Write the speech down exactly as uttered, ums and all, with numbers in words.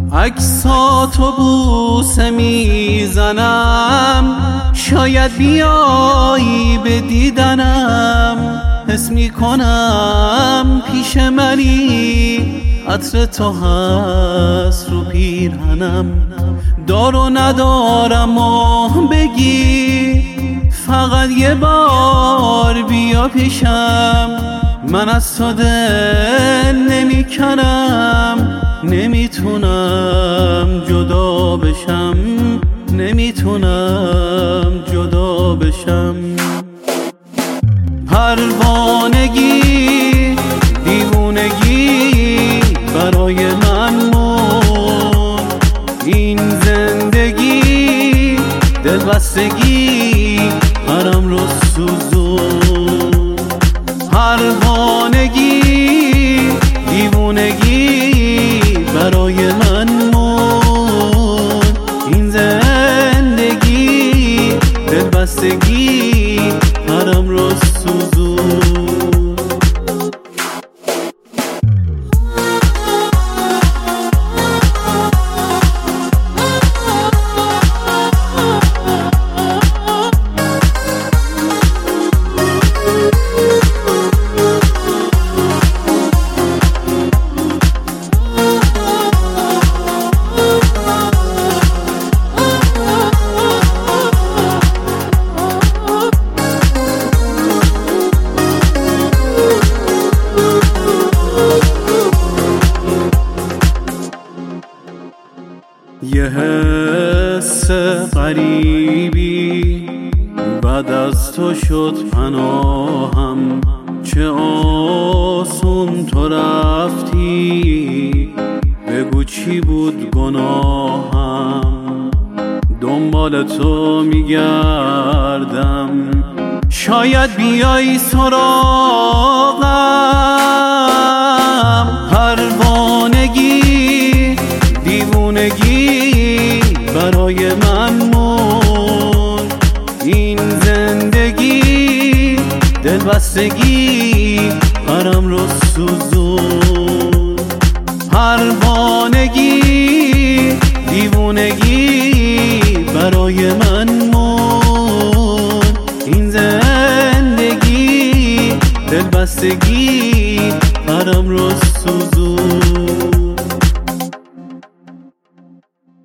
عکساتو بوسه میزنم، شاید بیایی به دیدنم. حس میکنم پیش منی، عطر تو هست رو پیرهنم. دار و ندارم و بگی، فقط یه بار بیا پیشم. من از تو دل نمی کنم، نمیتونم جدا بشم، نمیتونم جدا بشم. پروانگی دیوونگی برای من موند، این زندگی دلبستگی پرم رو سوزون. پروانگی دیوونگی برای من موند، این زندگی دلبستگی پرم رو سوزون. یه حس غریبی بعد از تو شد پناهم، چه آسون تو رفتی، بگو چی بود گناهم. دنبال تو میگردم، شاید بیایی سراغم. پروانگی دیوونگی برای من موند، این زندگی دلبستگی پرم رو سوزون. پروانگی دیوونگی برای من موند، این زندگی دلبستگی پرم رو سوزون.